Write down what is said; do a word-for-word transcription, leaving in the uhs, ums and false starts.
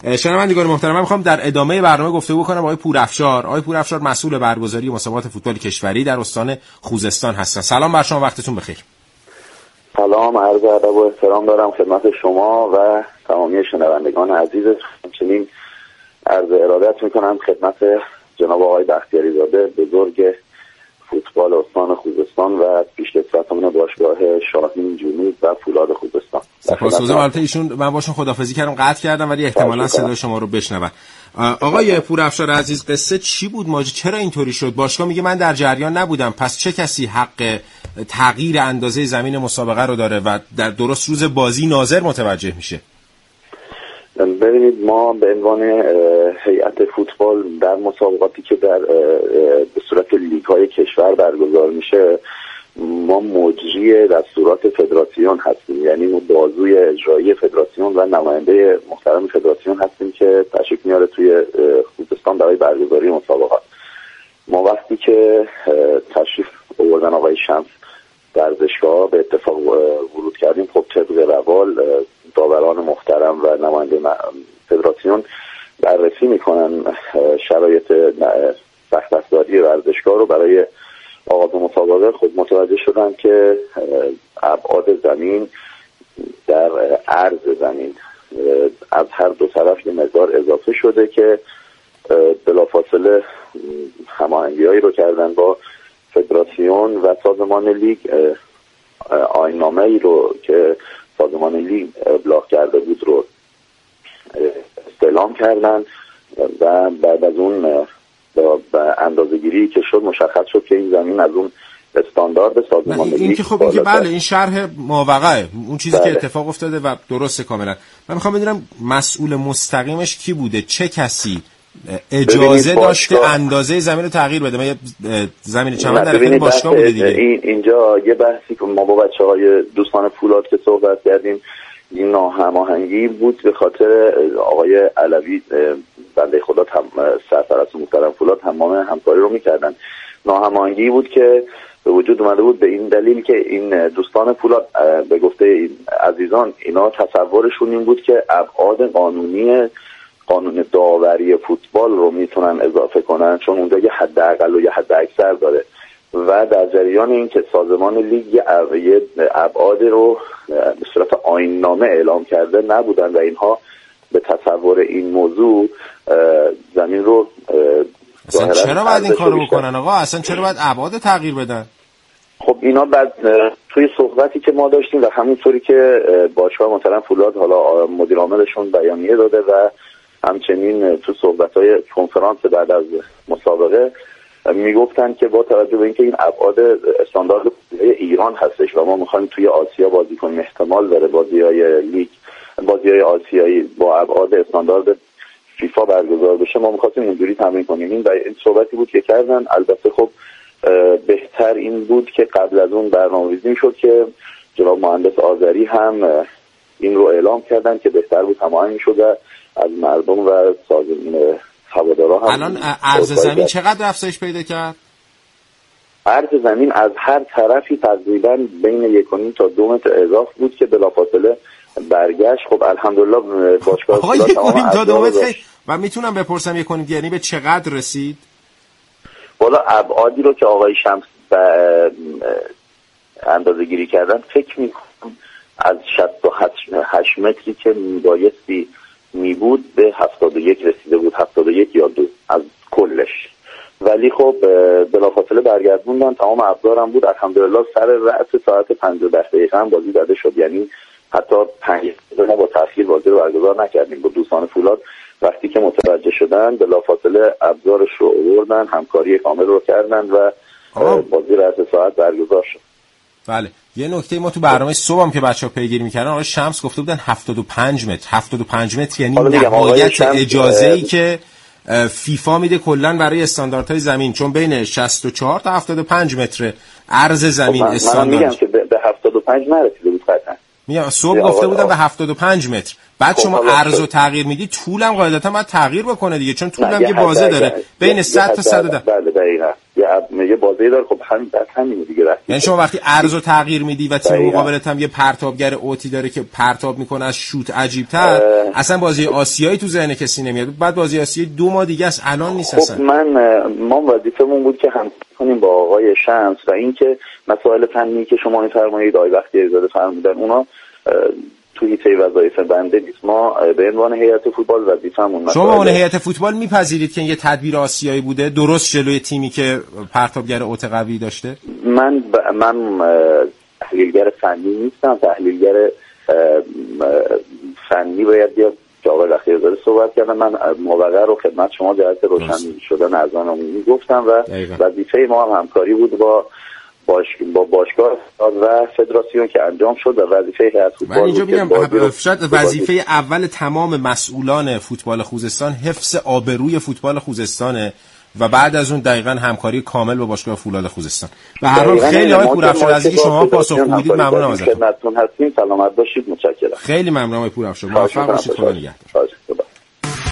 شنوندگان محترم، من میخوام در ادامه برنامه گفتگو کنم با آقای پورافشار. آقای پورافشار مسئول برگزاری مسابقات فوتبال کشوری در استان خوزستان هستن. سلام بر شما، وقتتون بخیر. سلام، عرض ادب و احترام دارم خدمت شما و تمامی شنوندگان عزیز. همچنین عرض ارادت میکنم خدمت جناب آقای بختیاری زاده بزرگ فوتبال استان خوزستان و پیشکسوتان باشگاه شاهین جنوب و فولاد خوزستان. سپاسگزارم. البته ایشون من باشون خداحافظی کردم، قطع کردم، ولی احتمالاً صدای شما رو بشنون. آقای پورافشار عزیز، قصه چی بود؟ ماجرا چرا اینطوری شد؟ باشگاه میگه من در جریان نبودم. پس چه کسی حق تغییر اندازه زمین مسابقه رو داره و در درست روز بازی ناظر متوجه میشه؟ ببینید، ما به عنوان هیئت فوتبال در مسابقاتی که در به صورت لیگ‌های کشور برگزار میشه، ما مجری دستورات فدراسیون هستیم، یعنی ما بازوی اجرایی فدراسیون و نماینده محترم فدراسیون هستیم که تشریف میاره توی خوزستان برای برگزاری مسابقات. ما وقتی که تشریف آوردن آقای شمس ورزشگاه به اتفاق ورود کردیم، خب طبق روال داوران محترم و نماینده فدراسیون بررسی میکنن شرایط سخت افزاری ورزشگاه رو برای آغاز مسابقه. خود متوجه شدن که ابعاد زمین در عرض زمین از هر دو طرف یه مقدار اضافه شده که بلافاصله هماهنگی‌هایی رو کردن با فدراسیون و سازمان لیگ. آیین‌نامه‌ای رو که سازمان لیگ ابلاغ کرده بود رو استعلام کردن و بعد از اون با اندازه‌گیری که شد مشخص شد که این زمین از اون استاندارد سازمان لیگ. این که خب این که بله، این شرح ماوقعه، اون چیزی بله. که اتفاق افتاده و درسته کاملا. من میخوام بدونم مسئول مستقیمش کی بوده؟ چه کسی اجازه داشته اندازه زمین رو تغییر بده؟ من یه زمین چمن در اختیار باشگاه بوده دیگه. این اینجا یه بحثی که ما با بچه‌های دوستان فولاد که صحبت کردیم، این ناهماهنگی بود به خاطر آقای علوی بنده خدا هم سرپرست محترم فولاد تمام همکاری رو میکردن. ناهماهنگی بود که به وجود اومده بود به این دلیل که این دوستان فولاد به گفته این عزیزان اینا تصورشون این بود که ابعاد قانونی قانون داوری فوتبال رو میتونن اضافه کنن، چون اونجا یه حد اقل و یه حد اکثر داره و در جریان این که سازمان لیگ یه ابعاد رو به صورت آیین‌نامه اعلام کرده نبودن و اینها به تصور این موضوع زمین رو اصلا چرا باید این کارو بکنن آقا؟ اصلا چرا باید ابعاد تغییر بدن؟ خب اینا بعد توی صحبتی که ما داشتیم و همونطوری که باشگاه محترم فولاد حالا مدیر عاملشون بیانیه داده و همچنین تو صحبت‌های کنفرانس بعد از مسابقه میگفتن که با توجه به اینکه این ابعاد استاندارد ایران هستش و ما می‌خوایم توی آسیا بازی کنیم، احتمال داره بازی‌های لیگ بازی‌های آسیایی با ابعاد استاندارد فیفا برگزار بشه، ما می‌خواستیم اینجوری تمرین کنیم. این این صحبتی بود که کردن. البته خب بهتر این بود که قبل از اون برنامه‌ریزی می‌شد که جناب مهندس آذری هم این رو اعلام کردن که بهتر بود هماهنگ می‌شد از مردم و سازمان هوادارا هم. الان عرض زمین چقدر افزایش پیدا کرد؟ عرض زمین از هر طرفی تقریبا بین یک و نیم تا دو متر اضافه بود که بلافاصله برگشت. خب الحمدلله باشگاه آقا یک و نیم تا دو متر. من میتونم بپرسم یک و نیم یعنی به چقدر رسید؟ والا ابعادی رو که آقای شمس اندازه گیری کردن فکر میکنم از شصت و هشت متری که میبایستی می بود به هفتاد و یک رسیده بود، هفتاد و یک یا دو از کلش. ولی خب بلافاصله برگردوندن، تمام ابزارم بود. الحمدلله سر رأس ساعت پنجاه دقیقه هم بازی زده شد، یعنی حتی پنج دقیقه با تأخیر بازی رو برگزار نکردیم. با دوستان فولاد وقتی که متوجه شدن بلافاصله ابزارش رو آوردن، همکاری کامل رو کردن و بازی رأس ساعت برگزار شد. بله، یه نکته ما تو برنامه صبحم که بچه‌ها پیگیری می‌کردن، آقای شمس گفته بودن هفتاد و پنج متر. هفتاد و پنج متر یعنی نهایت اجازه‌ای که فیفا میده کلا برای استانداردهای زمین، چون بین شصت و چهار تا هفتاد و پنج متر عرض زمین استاندارد. من میگم که به هفتاد و پنج نرسیده بود قطعا. میگم صبح گفته بودن به هفتاد و پنج متر. بعد شما عرض رو تغییر میدی، طولم قاعدتا باید تغییر بکنه دیگه، چون طولم یه بازه داره بین صد تا صد و ده. بله دقیقاً. یه یه بازی داره، خب همین بس همین دیگه رفت. یعنی شما وقتی ارزو تغییر میدی و تیم مقابلت هم یه پرتابگر اوتی داره که پرتاب میکنه از شوت عجیب‌تر، اصلا بازی آسیایی تو ذهن کسی نمیاد. بعد بازی آسیایی دو ماه دیگه است، الان نیست اصلا. خب من ما وظیفمون بود که هم کنیم با آقای شمس و اینکه مسائل فنی که شما می‌فرمایید آقای وقتی زاده فرمودن اونا تو حیطه وظایف بنده نیست. ما به عنوان هیئت فوتبال وظیفمون شما اون هیئت فوتبال میپذیرید که این یه تدبیر آسیایی بوده درست جلوی تیمی که پرتابگر اوت قوی داشته؟ من ب... من تحلیلگر فنی نیستم. تحلیلگر فنی باید بیاد که آقای وقتی زاده صحبت کردن. من موقع رو خدمت شما جهت روشن شدن از آن میگفتم و وظیفه ما هم همکاری بود با باش با باشگاه و فدراسیون که انجام شد و وظیفه هیئت فوتبال. من اینجا میگم شاید وظیفه اول تمام مسئولان فوتبال خوزستان حفظ آبروی فوتبال خوزستانه و بعد از اون دقیقاً همکاری کامل با باشگاه فولاد خوزستان. به هر حال خیلی آقای پورافشار از اینکه شما پاسخگو بودید ممنونم ازتون. خدمتتون هستیم. سلامت باشید. متشکرم. خیلی ممنونم آقای پورافشار. موفق باشید. خدا نگهدار.